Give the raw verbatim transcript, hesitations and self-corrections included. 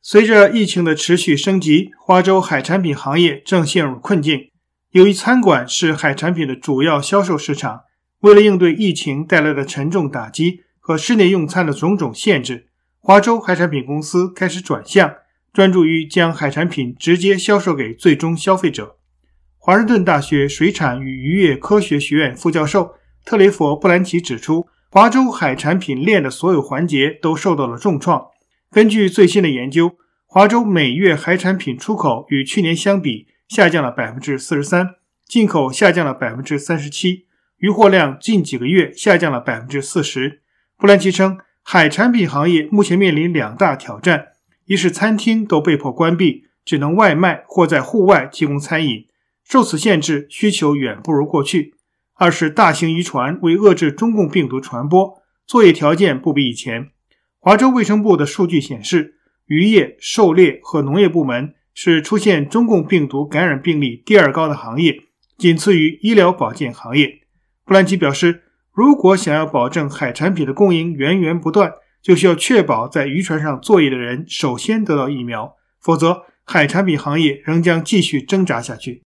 随着疫情的持续升级，花州海产品行业正陷入困境。由于餐馆是海产品的主要销售市场，为了应对疫情带来的沉重打击和室内用餐的种种限制，花州海产品公司开始转向，专注于将海产品直接销售给最终消费者。华盛顿大学水产与渔业科学学院副教授特雷佛·布兰奇指出，华州海产品链的所有环节都受到了重创。根据最新的研究，华州每月海产品出口与去年相比下降了 百分之四十三， 进口下降了 百分之三十七， 渔获量近几个月下降了 百分之四十。 布兰奇称，海产品行业目前面临两大挑战，一是餐厅都被迫关闭，只能外卖或在户外提供餐饮，受此限制，需求远不如过去；二是大型渔船为遏制中共病毒传播，作业条件不比以前。华州卫生部的数据显示，渔业、狩猎和农业部门是出现中共病毒感染病例第二高的行业，仅次于医疗保健行业。布兰奇表示，如果想要保证海产品的供应源源不断，就需要确保在渔船上作业的人首先得到疫苗，否则海产品行业仍将继续挣扎下去。